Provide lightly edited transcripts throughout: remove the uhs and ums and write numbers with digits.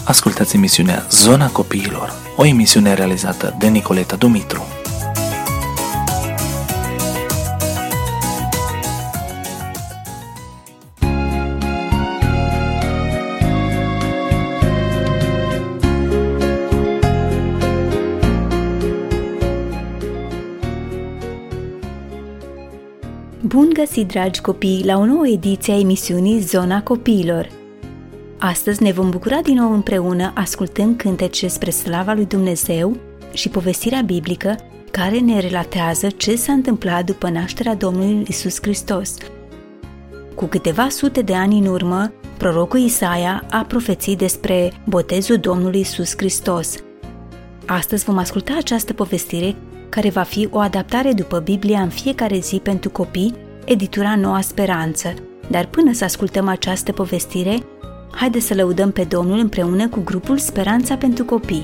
Ascultați emisiunea Zona Copiilor, o emisiune realizată de Nicoleta Dumitru. Bun găsit, dragi copii, la o nouă ediție a emisiunii Zona Copiilor. Astăzi ne vom bucura din nou împreună ascultând cântece spre slava lui Dumnezeu și povestirea biblică care ne relatează ce s-a întâmplat după nașterea Domnului Iisus Hristos. Cu câteva sute de ani în urmă, prorocul Isaia a profețit despre botezul Domnului Iisus Hristos. Astăzi vom asculta această povestire care va fi o adaptare după Biblia în fiecare zi pentru copii, editura Noua Speranță. Dar până să ascultăm această povestire, haideți să lăudăm pe Domnul împreună cu grupul Speranța pentru Copii.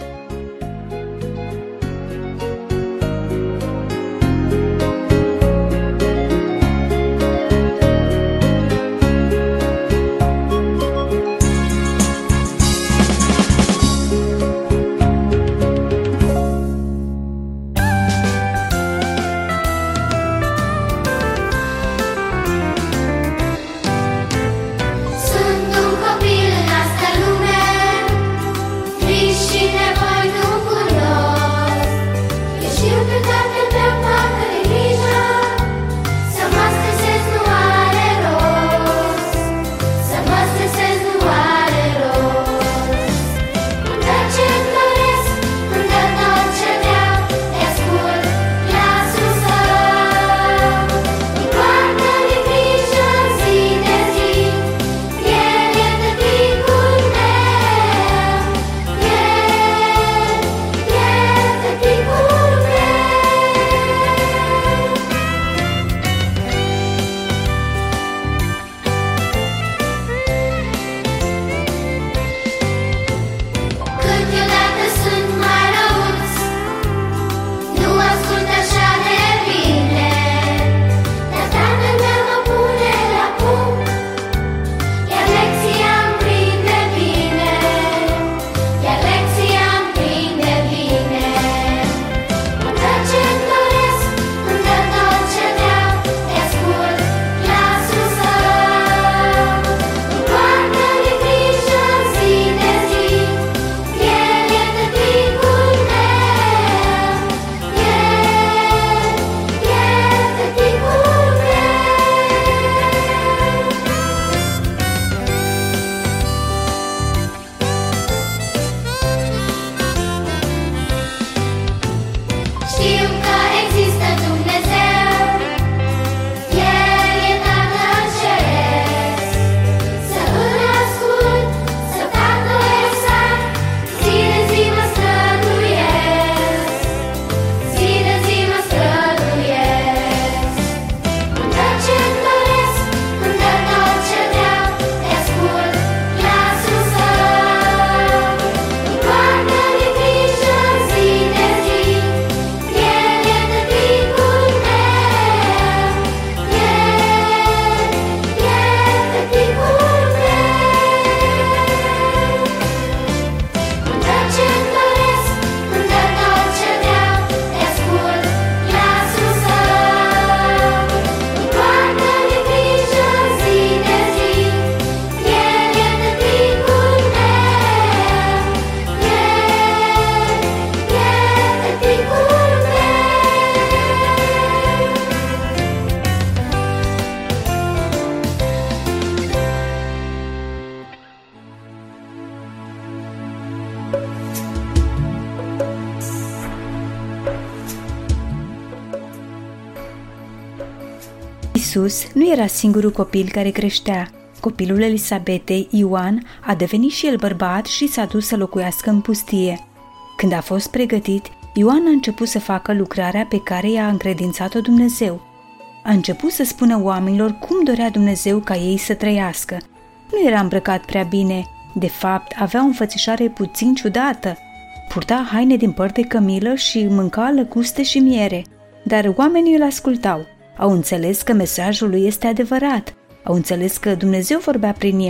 Iisus nu era singurul copil care creștea. Copilul Elisabetei, Ioan, a devenit și el bărbat și s-a dus să locuiască în pustie. Când a fost pregătit, Ioan a început să facă lucrarea pe care i-a încredințat-o Dumnezeu. A început să spună oamenilor cum dorea Dumnezeu ca ei să trăiască. Nu era îmbrăcat prea bine, de fapt avea o înfățișare puțin ciudată. Purta haine din păr de cămilă și mânca lăcuste și miere, dar oamenii îl ascultau. Au înțeles că mesajul lui este adevărat, au înțeles că Dumnezeu vorbea prin el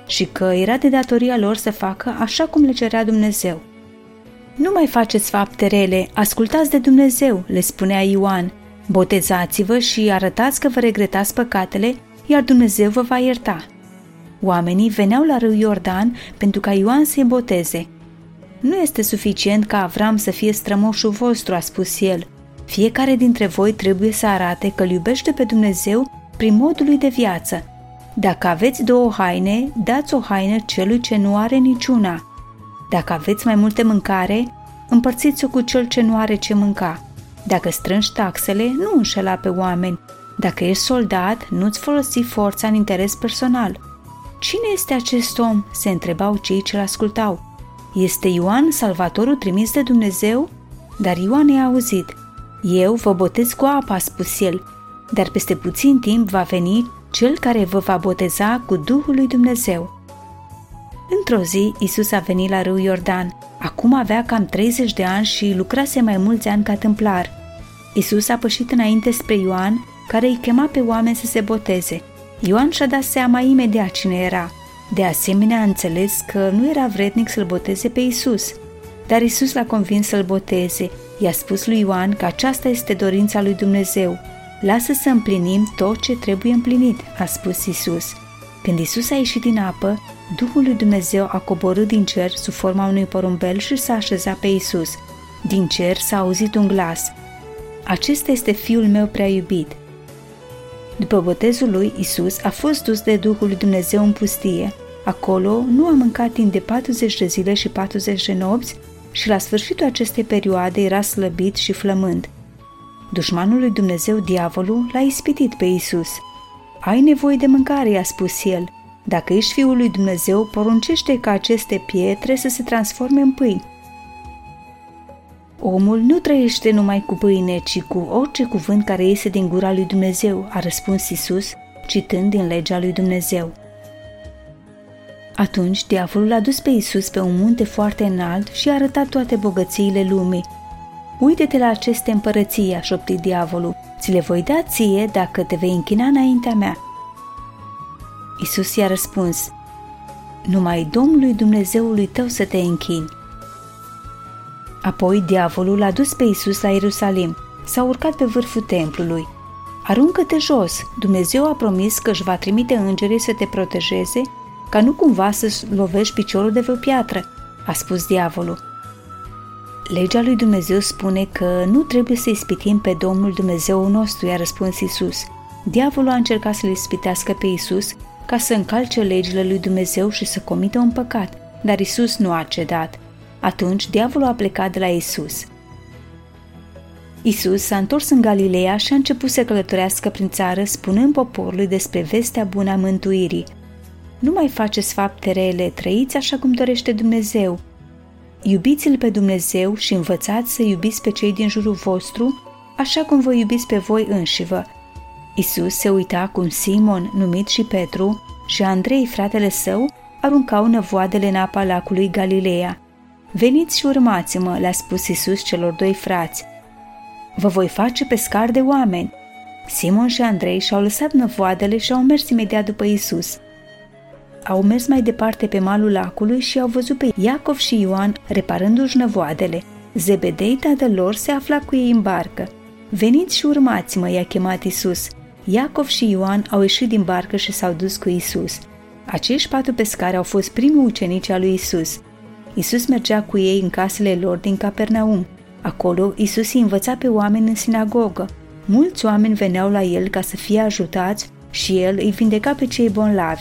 și că era de datoria lor să facă așa cum le cerea Dumnezeu. Nu mai faceți fapte rele, ascultați de Dumnezeu, le spunea Ioan, botezați-vă și arătați că vă regretați păcatele, iar Dumnezeu vă va ierta. Oamenii veneau la râul Iordan pentru ca Ioan să-i boteze. Nu este suficient ca Avram să fie strămoșul vostru, a spus el. Fiecare dintre voi trebuie să arate că îl iubește pe Dumnezeu prin modul lui de viață. Dacă aveți 2 haine, dați o haină celui ce nu are niciuna. Dacă aveți mai multe mâncare, împărțiți-o cu cel ce nu are ce mânca. Dacă strângi taxele, nu înșela pe oameni. Dacă ești soldat, nu-ți folosi forța în interes personal. Cine este acest om? Se întrebau cei ce-l ascultau. Este Ioan, salvatorul trimis de Dumnezeu? Dar Ioan i-a auzit. Eu vă botez cu apă, a spus el, dar peste puțin timp va veni cel care vă va boteza cu Duhul lui Dumnezeu. Într-o zi, Iisus a venit la râul Iordan. Acum avea cam 30 de ani și lucrase mai mulți ani ca tâmplar. Iisus a pășit înainte spre Ioan, care îi chema pe oameni să se boteze. Ioan și-a dat seama imediat cine era. De asemenea, a înțeles că nu era vrednic să-l boteze pe Iisus. Dar Iisus l-a convins să-l boteze. I-a spus lui Ioan că aceasta este dorința lui Dumnezeu. Lasă să împlinim tot ce trebuie împlinit, a spus Iisus. Când Iisus a ieșit din apă, Duhul lui Dumnezeu a coborât din cer sub forma unui porumbel și s-a așezat pe Iisus. Din cer s-a auzit un glas. Acesta este Fiul meu prea iubit. După botezul lui, Iisus a fost dus de Duhul lui Dumnezeu în pustie. Acolo nu a mâncat timp de 40 de zile și 40 de nopți și la sfârșitul acestei perioade era slăbit și flămând. Dușmanul lui Dumnezeu, diavolul, l-a ispitit pe Iisus. Ai nevoie de mâncare, i-a spus el. Dacă ești Fiul lui Dumnezeu, poruncește ca aceste pietre să se transforme în pâini. Omul nu trăiește numai cu pâine, ci cu orice cuvânt care iese din gura lui Dumnezeu, a răspuns Iisus, citând din legea lui Dumnezeu. Atunci diavolul a dus pe Iisus pe un munte foarte înalt și a arătat toate bogățiile lumii. Uite-te la aceste împărății, a șoptit diavolul, ți le voi da ție dacă te vei închina înaintea mea. Iisus i-a răspuns, numai Domnului Dumnezeului tău să te închini. Apoi diavolul l-a dus pe Iisus la Ierusalim, s-a urcat pe vârful templului. Aruncă-te jos, Dumnezeu a promis că își va trimite îngerii să te protejeze, ca nu cumva să lovești piciorul de vreo piatră, a spus diavolul. Legea lui Dumnezeu spune că nu trebuie să ispitim pe Domnul Dumnezeul nostru, i-a răspuns Iisus. Diavolul a încercat să-l ispitească pe Iisus ca să încalce legile lui Dumnezeu și să comită un păcat, dar Iisus nu a cedat. Atunci diavolul a plecat de la Iisus. Iisus s-a întors în Galileea și a început să călătorească prin țară, spunând poporului despre vestea bună a mântuirii. Nu mai faceți fapte rele, trăiți așa cum dorește Dumnezeu. Iubiți-L pe Dumnezeu și învățați să iubiți pe cei din jurul vostru, așa cum vă iubiți pe voi înșivă. Iisus se uita cum Simon, numit și Petru, și Andrei, fratele său, aruncau năvoadele în apa lacului Galileea. Veniți și urmați-mă, le-a spus Iisus celor 2 frați. Vă voi face pescari de oameni. Simon și Andrei și-au lăsat năvoadele și au mers imediat după Iisus. Au mers mai departe pe malul lacului și au văzut pe Iacov și Ioan reparându-și năvoadele. Zebedei, tatăl lor, se afla cu ei în barcă. Veniți și urmați-mă, i-a chemat Iisus. Iacov și Ioan au ieșit din barcă și s-au dus cu Iisus. Acești 4 pescari au fost primii ucenici al lui Iisus. Iisus mergea cu ei în casele lor din Capernaum. Acolo Iisus îi învăța pe oameni în sinagogă. Mulți oameni veneau la el ca să fie ajutați și el îi vindeca pe cei bolnavi.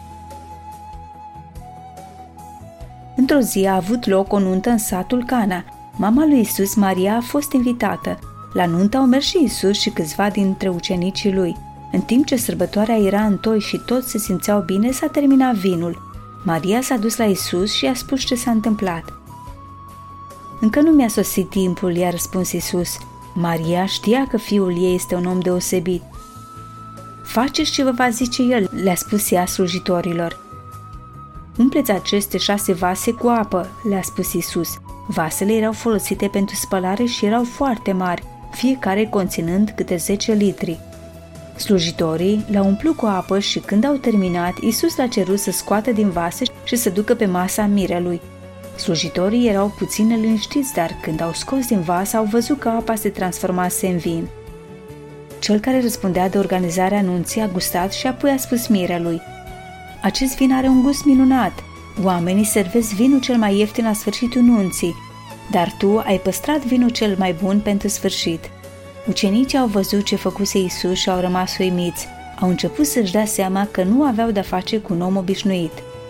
Într-o zi a avut loc o nuntă în satul Cana. Mama lui Iisus, Maria, a fost invitată. La nuntă au mers și Iisus și câțiva dintre ucenicii lui. În timp ce sărbătoarea era în toi și toți se simțeau bine, s-a terminat vinul. Maria s-a dus la Iisus și i-a spus ce s-a întâmplat. Încă nu mi-a sosit timpul, i-a răspuns Iisus. Maria știa că fiul ei este un om deosebit. Faceți ce vă va zice el, le-a spus ea slujitorilor. Umpleți aceste 6 vase cu apă, le-a spus Iisus. Vasele erau folosite pentru spălare și erau foarte mari, fiecare conținând câte 10 litri. Slujitorii l-au umplut cu apă și când au terminat, Iisus l-a cerut să scoată din vase și să ducă pe masa mirelui. Slujitorii erau puțin neliniștiți, dar când au scos din vas, au văzut că apa se transformase în vin. Cel care răspundea de organizarea anunții a gustat și apoi a spus mirelui: "Acest vin are un gust minunat. Oamenii servesc vinul cel mai ieftin la sfârșitul nunții, dar tu ai păstrat vinul cel mai bun pentru sfârșit." Ucenicii au văzut ce făcuse Iisus și au rămas uimiți. Au început să-și dea seama că nu aveau de-a face cu un om obișnuit.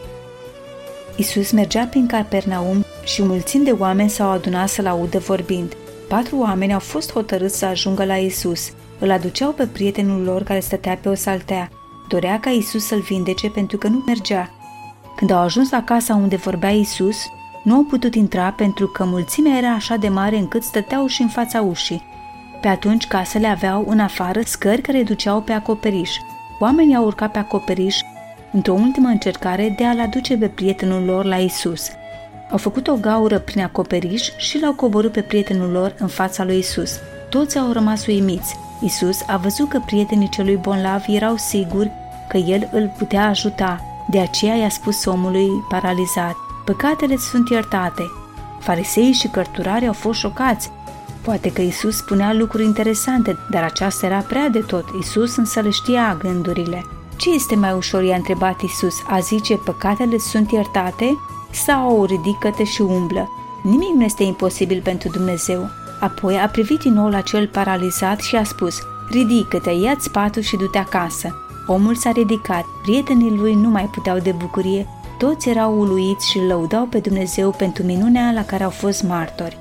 Iisus mergea prin Capernaum și mulțimi de oameni s-au adunat să-l audă vorbind. 4 oameni au fost hotărâți să ajungă la Iisus. Îl aduceau pe prietenul lor care stătea pe o saltea. Dorea ca Iisus să-l vindece pentru că nu mergea. Când au ajuns la casa unde vorbea Iisus, nu au putut intra pentru că mulțimea era așa de mare încât stăteau și în fața ușii. Pe atunci casele aveau în afară scări care duceau pe acoperiș. Oamenii au urcat pe acoperiș într-o ultimă încercare de a-l aduce pe prietenul lor la Iisus. Au făcut o gaură prin acoperiș și l-au coborât pe prietenul lor în fața lui Iisus. Toți au rămas uimiți. Iisus a văzut că prietenii celui bolnav erau siguri că el îl putea ajuta. De aceea i-a spus omului paralizat: "Păcatele sunt iertate." Fariseii și cărturarii au fost șocați. Poate că Iisus spunea lucruri interesante, dar aceasta era prea de tot. Iisus însă le știa gândurile. Ce este mai ușor, i-a întrebat Iisus, a zice păcatele sunt iertate sau ridică-te și umblă? Nimic nu este imposibil pentru Dumnezeu. Apoi a privit din nou la cel paralizat și a spus: "Ridică-te, ia-ți patul și du-te acasă." Omul s-a ridicat, prietenii lui nu mai puteau de bucurie, toți erau uluiți și îl lăudau pe Dumnezeu pentru minunea la care au fost martori.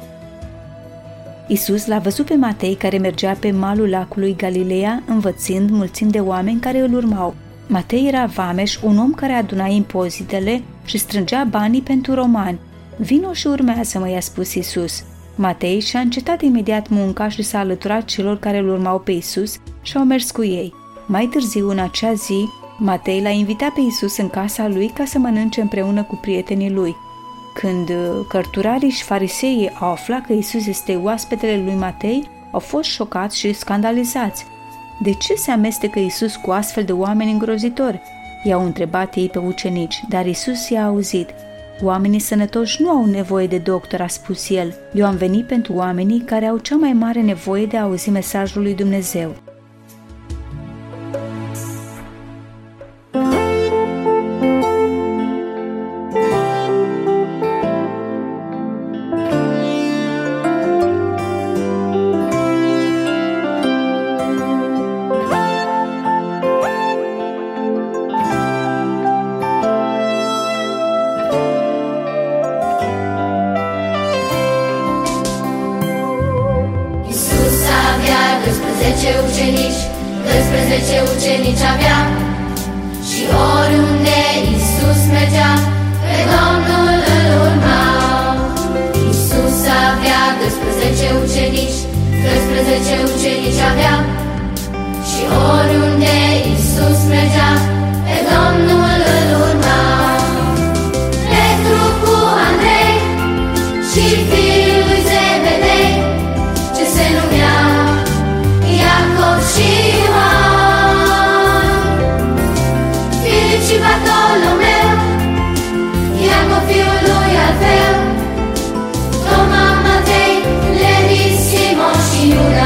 Iisus l-a văzut pe Matei care mergea pe malul lacului Galileea învățând mulțimi de oameni care îl urmau. Matei era vameș, un om care aduna impozitele și strângea banii pentru romani. "Vino și urmează-mă," i-a spus Iisus. Matei și-a încetat imediat munca și s-a alăturat celor care îl urmau pe Iisus și au mers cu ei. Mai târziu, în acea zi, Matei l-a invitat pe Iisus în casa lui ca să mănânce împreună cu prietenii lui. Când cărturarii și fariseii au aflat că Iisus este oaspetele lui Matei, au fost șocați și scandalizați. De ce se amestecă Iisus cu astfel de oameni îngrozitori? I-au întrebat ei pe ucenici, dar Iisus i-a auzit. "Oamenii sănătoși nu au nevoie de doctor," a spus el. "Eu am venit pentru oamenii care au cea mai mare nevoie de a auzi mesajul lui Dumnezeu." Ucenici avea și oriunde Iisus mergea, pe Domnul îl urmau. Iisus avea 12 ucenici, 12 ucenici avea și oriunde Iisus mergea, pe Domnul îl urmau. Petru cu Andrei și fiul lui Zebedei, ce se numeau Iacov și și Bartolomeu, Iacov fiul lui Alfeu, Toma, Matei, Levi, Simon și Iuda.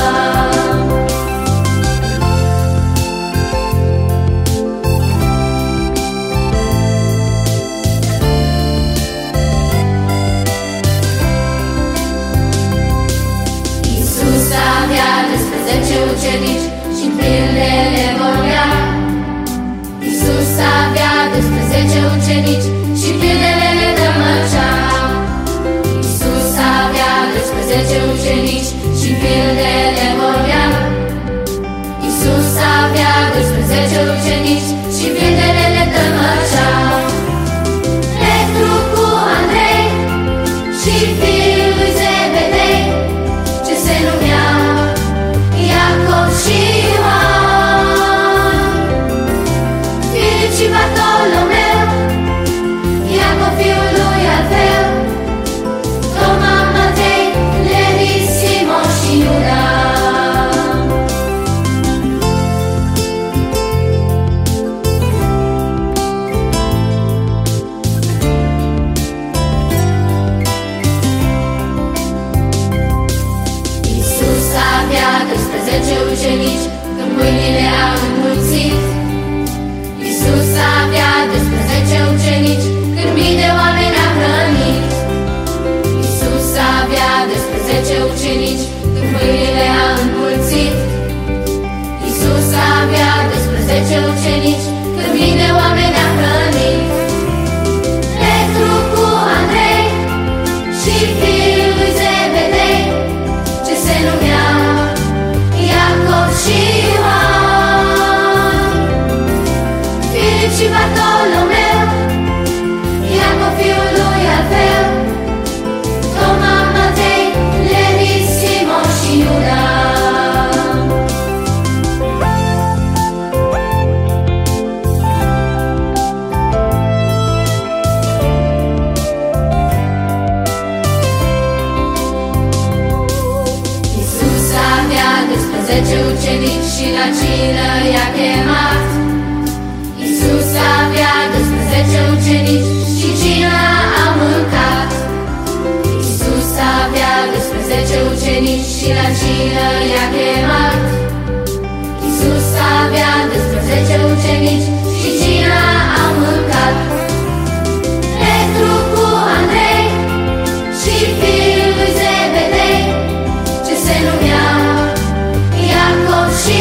Iisus avea 12 ucenici și pilele vorbea. Iisus avea 12 ucenici și pilele le tămăceau. Iisus avea 12 ucenici și pilele vorbeau. Iisus avea 12 ucenici și pilele le tămăceau. Petru cu Andrei și fiul lui Zebedei, ce se numeau Iacov și Bartolomeu, Iacov ucenici când pâinile au înmulțit. Iisus avea 12 ucenici când mii de oameni a hrănit. Iisus avea 12 ucenici când pâinile a înmulțit. Iisus avea 12 ucenici când mii de oameni a hrănit. Petru cu Andrei și fiul lui Zebedei, ce se numeau Iacov și Ioan. Filip și Bartolomeu, Iacov fiul lui Alfeu, Toma, Matei, Levi, Simon și Iuda. Iisus avea 12 ucenici și la cină i-a chemat. Iisus avea 12 ucenici și cina a mâncat. Iisus avea 12 ucenici și la cină i-a chemat. Iisus avea 12 ucenici și cina a mâncat. Petru cu Andrei și fiul lui Zebedei, ce se numeau Iacov și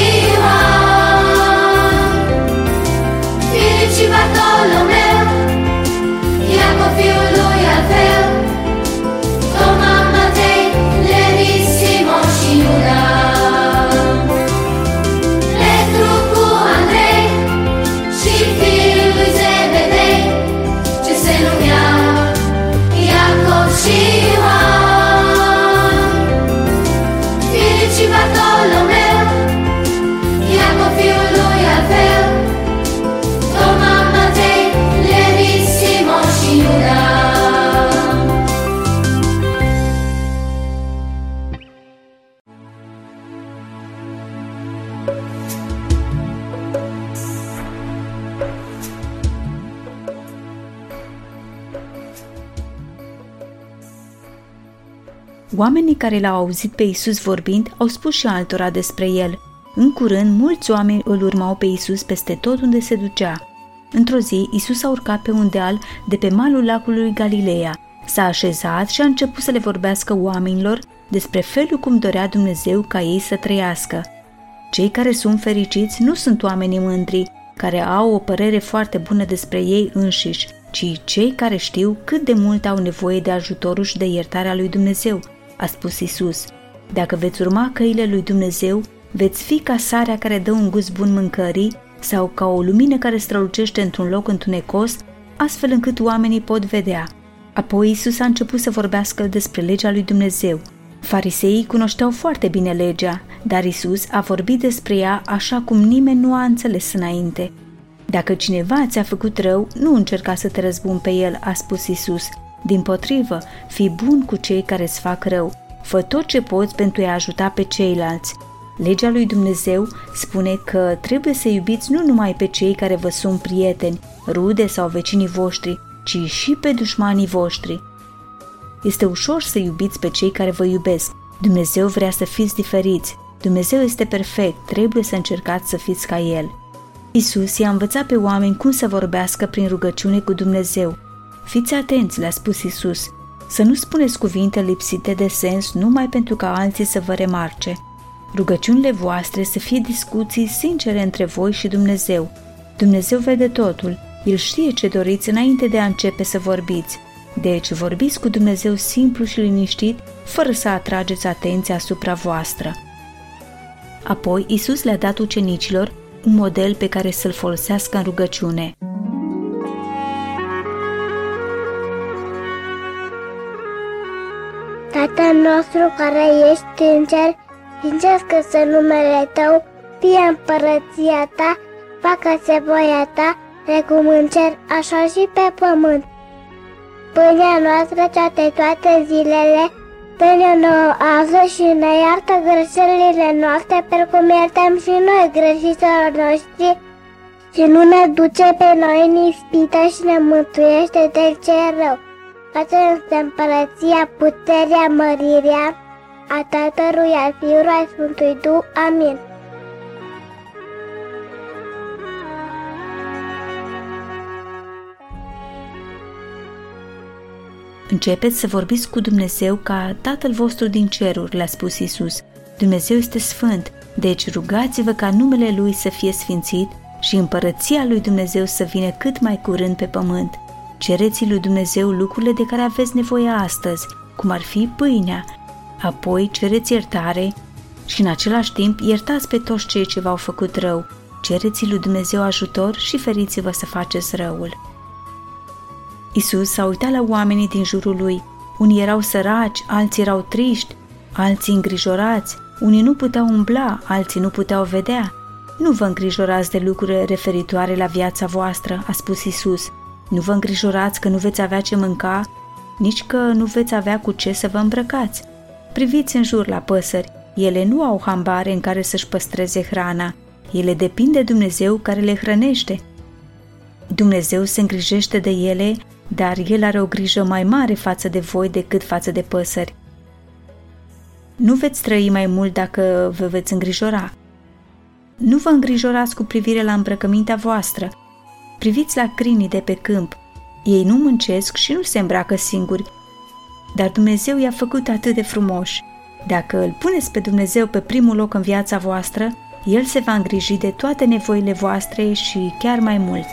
Ioan. Filip și Bartolomeu, Iacov fiul lui Alfeu, Toma, Matei, Levi, Simon și Iuda. Petru cu Andrei și fiul lui Zebedei, ce se numeau Iacov și Ioan. Filip și Bartolomeu, Iacov fiul lui Alfeu, Toma, Matei, Levi, Simon și Iuda. Oamenii care l-au auzit pe Iisus vorbind au spus și altora despre el. În curând, mulți oameni îl urmau pe Iisus peste tot unde se ducea. Într-o zi, Iisus a urcat pe un deal de pe malul lacului Galileea, s-a așezat și a început să le vorbească oamenilor despre felul cum dorea Dumnezeu ca ei să trăiască. Cei care sunt fericiți nu sunt oamenii mândri, care au o părere foarte bună despre ei înșiși, ci cei care știu cât de mult au nevoie de ajutorul și de iertarea lui Dumnezeu, a spus Iisus. Dacă veți urma căile lui Dumnezeu, veți fi ca sarea care dă un gust bun mâncării sau ca o lumină care strălucește într-un loc întunecos, astfel încât oamenii pot vedea. Apoi Iisus a început să vorbească despre legea lui Dumnezeu. Fariseii cunoșteau foarte bine legea, dar Iisus a vorbit despre ea așa cum nimeni nu a înțeles înainte. Dacă cineva ți-a făcut rău, nu încerca să te răzbuni pe el, a spus Iisus. Dimpotrivă, fii bun cu cei care îți fac rău. Fă tot ce poți pentru a ajuta pe ceilalți. Legea lui Dumnezeu spune că trebuie să iubiți nu numai pe cei care vă sunt prieteni, rude sau vecinii voștri, ci și pe dușmanii voștri. Este ușor să iubiți pe cei care vă iubesc. Dumnezeu vrea să fiți diferiți. Dumnezeu este perfect, trebuie să încercați să fiți ca El. Iisus i-a învățat pe oameni cum să vorbească prin rugăciune cu Dumnezeu. Fiți atenți, le-a spus Iisus, să nu spuneți cuvinte lipsite de sens numai pentru ca alții să vă remarce. Rugăciunile voastre să fie discuții sincere între voi și Dumnezeu. Dumnezeu vede totul, El știe ce doriți înainte de a începe să vorbiți. Deci vorbiți cu Dumnezeu simplu și liniștit, fără să atrageți atenția asupra voastră. Apoi Iisus le-a dat ucenicilor un model pe care să-l folosească în rugăciune. Tatăl nostru care ești în cer, sfințească-se numele Tău, fie împărăția Ta, facă-se voia Ta, precum în cer, așa și pe pământ. Pâinea noastră cea de toate zilele, dă-ne nouă azi și ne iartă greșelile noastre, precum iertăm și noi greșitorilor noștri, și nu ne duce pe noi în ispită și ne mântuiește de cel rău. Face este împărăția, puterea, mărirea a Tatălui, al Fiului, al Sfântului Duh. Amin. Începeți să vorbiți cu Dumnezeu ca Tatăl vostru din ceruri, le-a spus Iisus. Dumnezeu este sfânt, deci rugați-vă ca numele Lui să fie sfințit și împărăția lui Dumnezeu să vină cât mai curând pe pământ. Cereți lui Dumnezeu lucrurile de care aveți nevoie astăzi, cum ar fi pâinea. Apoi cereți iertare și în același timp iertați pe toți cei ce v-au făcut rău. Cereți lui Dumnezeu ajutor și feriți-vă să faceți răul. Iisus s-a uitat la oamenii din jurul lui. Unii erau săraci, alții erau triști, alții îngrijorați, unii nu puteau umbla, alții nu puteau vedea. Nu vă îngrijorați de lucruri referitoare la viața voastră, a spus Iisus. Nu vă îngrijorați că nu veți avea ce mânca, nici că nu veți avea cu ce să vă îmbrăcați. Priviți în jur la păsări, ele nu au hambare în care să-și păstreze hrana, ele depind de Dumnezeu care le hrănește. Dumnezeu se îngrijește de ele, dar El are o grijă mai mare față de voi decât față de păsări. Nu veți trăi mai mult dacă vă veți îngrijora. Nu vă îngrijorați cu privire la îmbrăcămintea voastră. Priviți la crinii de pe câmp. Ei nu muncesc și nu se îmbracă singuri, dar Dumnezeu i-a făcut atât de frumoși. Dacă îl puneți pe Dumnezeu pe primul loc în viața voastră, El se va îngriji de toate nevoile voastre și chiar mai mult.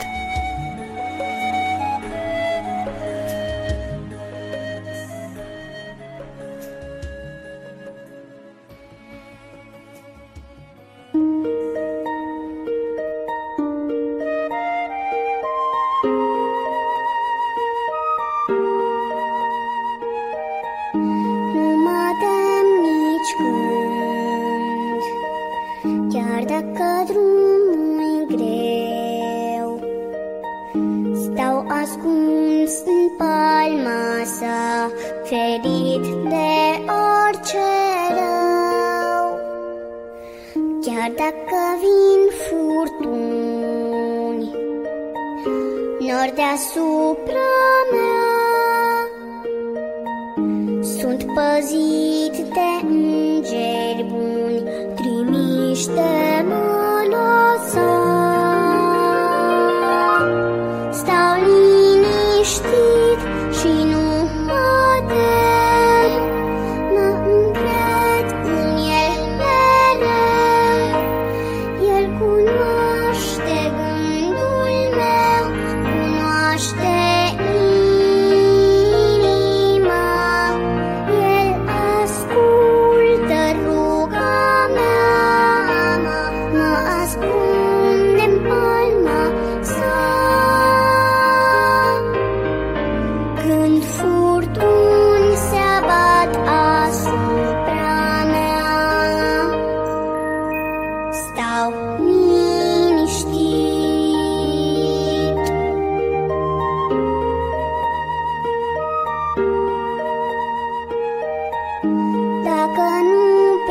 Chiar dacă drumul e greu, stau ascuns în palma sa, ferit de orice rău. Chiar dacă vin furtuni, nori deasupra mea, sunt păzit de îngeri buni, trimiși de mâna sa. Stau liniștit și nu mă tem, mă încred în El mereu. El cunoaște gândul meu, cunoaște inima. El ascultă ruga mea, mă ascunde-n palma sa. Când furtuni se abat asupra mea, stau liniștit. Dacă nu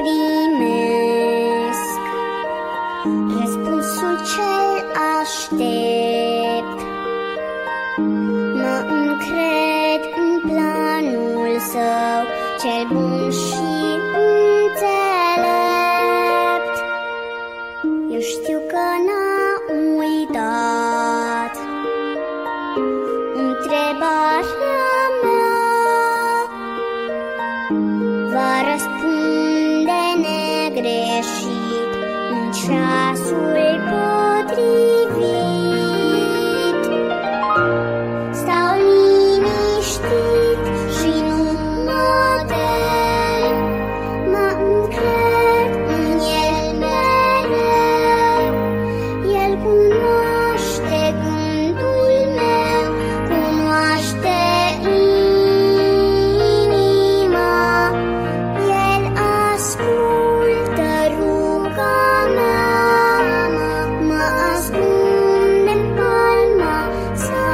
primesc răspunsul ce-l aștept, mă încred în planul său cel bun și înțelept. Eu știu că n-a uitat întrebarea mea, va răspunde negreșit în ceasul potrivit. Stau liniștit și nu mă tem, mă încred în El mereu. El cunoaște gândul meu, cunoaște inima. El ascultă ruga mea, mă ascunde-n palma sa.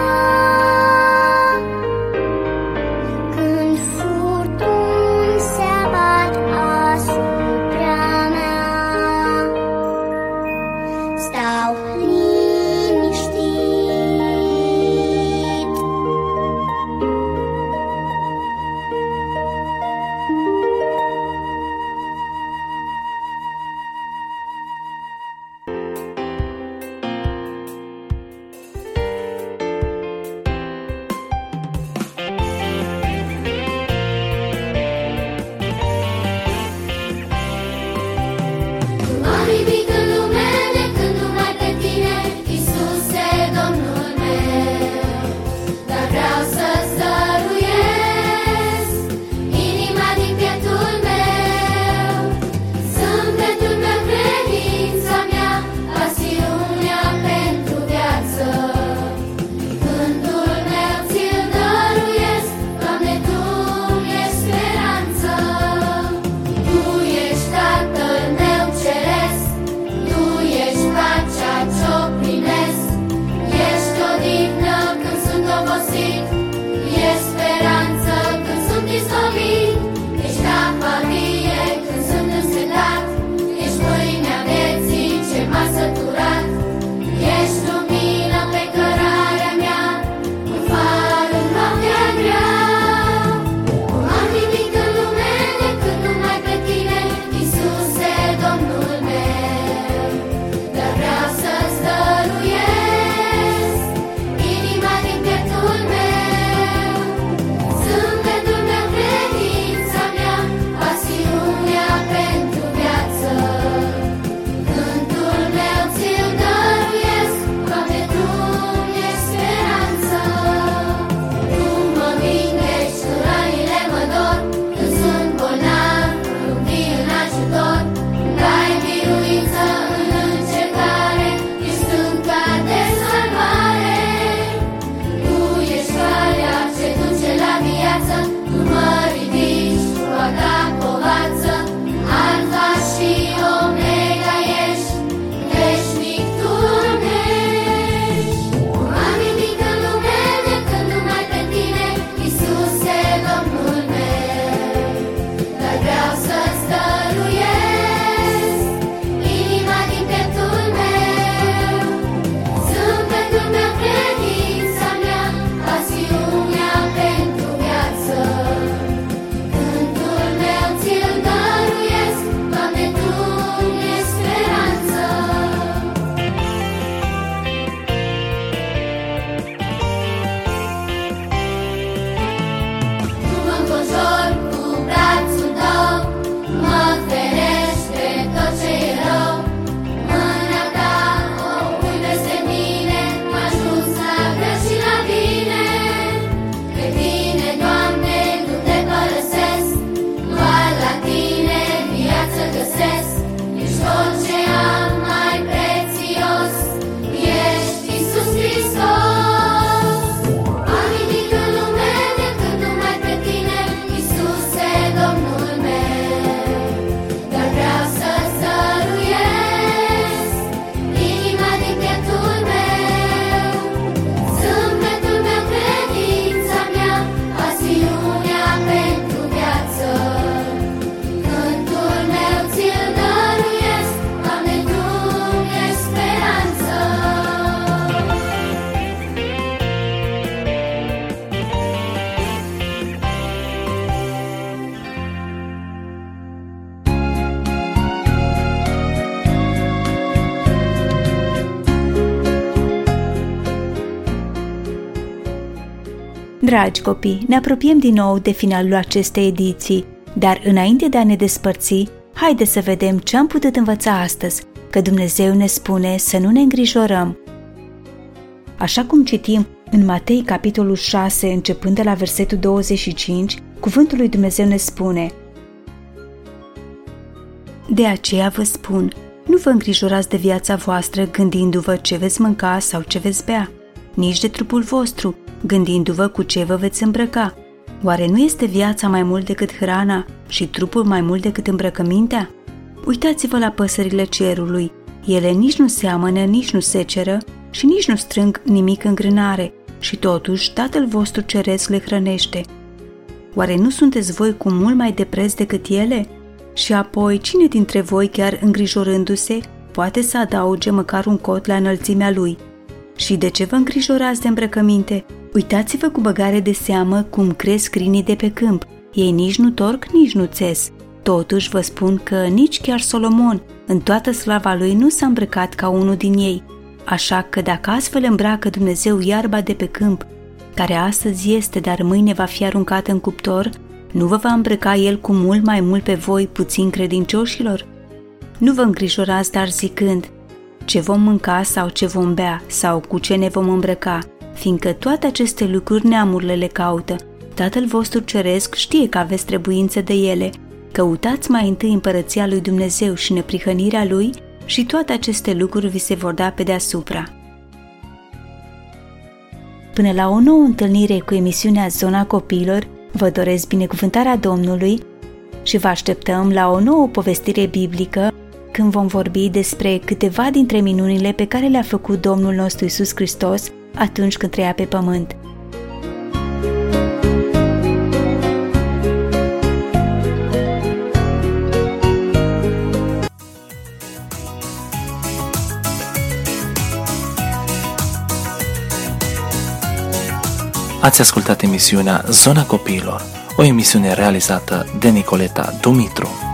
Când furtuni se abat asupra mea, stau liniștit. despărțit. E speranță când sunt istovit, ești apa vie când sunt însetat, ești pâinea vieții ce m-a săturat, ești lumină pe cărarea mea, un far în noaptea grea. Nu am nimic în lume decât numai pe tine, Iisuse, Domnul meu, dar vreau să-ți dăruiesc inima din pieptul meu, zâmbetul meu, credința mea, pasiunea pentru viață. Gândul meu ți-l dăruiesc, Doamne, Tu mi-ești speranță. Tu mă vindești, tu rănile mă dor, când sunt bolnav, nu vii în ajutor. Dai biruință în încercare, ești stânca de salvare. Tu ești calea ce duce la viață, tu mă ridici cu a ta povață. Alfa și Omega ești, veșnic tu rămnești. Nu am nimic în lume decât numai pe tine, Iisuse, Domnul meu, dar vreau să-ți dăruiesc inima din pieptul meu, zâmbetul meu, credința mea, pasiunea pentru viață. Gândul meu ți-l dăruiesc, Doamne, Tu mi-ești speranță. Tu mă înconjori cu brațul Tău, mă ferești de tot ce e rău. Mâna Ta o pui peste mine, mă ajuți la greu și la bine. Pe Tine, Doamne, nu Te părăsesc, doar la Tine viață găsesc. Ești tot ce am mai prețios, ești Iisus Hristos. Am nimic în lume decât numai pe Tine, Iisuse, Domnul meu, dar vreau să-ți dăruiesc inima din pieptul meu, zâmbetul meu, credința mea, pasiunea pentru viață. Gândul meu ți-l dăruiesc, Doamne, Tu mi-ești speranță. Dragi copii, ne apropiem din nou de finalul acestei ediții, dar înainte de a ne despărți, haide să vedem ce am putut învăța astăzi, că Dumnezeu ne spune să nu ne îngrijorăm. Așa cum citim în Matei, capitolul 6, începând de la versetul 25, cuvântul lui Dumnezeu ne spune: De aceea vă spun, nu vă îngrijorați de viața voastră gândindu-vă ce veți mânca sau ce veți bea, nici de trupul vostru, gândindu-vă cu ce vă veți îmbrăca. Oare nu este viața mai mult decât hrana și trupul mai mult decât îmbrăcămintea? Uitați-vă la păsările cerului, ele nici nu seamănă, nici nu seceră și nici nu strâng nimic în grânare, și totuși Tatăl vostru ceresc le hrănește. Oare nu sunteți voi cu mult mai de preț decât ele? Și apoi, cine dintre voi, chiar îngrijorându-se, poate să adauge măcar un cot la înălțimea lui? Și de ce vă îngrijorați de îmbrăcăminte? Uitați-vă cu băgare de seamă cum cresc crinii de pe câmp. Ei nici nu torc, nici nu țes. Totuși vă spun că nici chiar Solomon, în toată slava lui, nu s-a îmbrăcat ca unul din ei. Așa că dacă astfel îmbracă Dumnezeu iarba de pe câmp, care astăzi este, dar mâine va fi aruncată în cuptor, nu vă va îmbrăca El cu mult mai mult pe voi, puțin credincioșilor? Nu vă îngrijorați, dar zicând: ce vom mânca sau ce vom bea sau cu ce ne vom îmbrăca, fiindcă toate aceste lucruri neamurile le caută. Tatăl vostru ceresc știe că aveți trebuință de ele. Căutați mai întâi împărăția lui Dumnezeu și neprihănirea Lui și toate aceste lucruri vi se vor da pe deasupra. Până la o nouă întâlnire cu emisiunea Zona Copiilor, vă doresc binecuvântarea Domnului și vă așteptăm la o nouă povestire biblică, când vom vorbi despre câteva dintre minunile pe care le-a făcut Domnul nostru Iisus Hristos atunci când trăia pe pământ. Ați ascultat emisiunea Zona Copiilor, o emisiune realizată de Nicoleta Dumitru.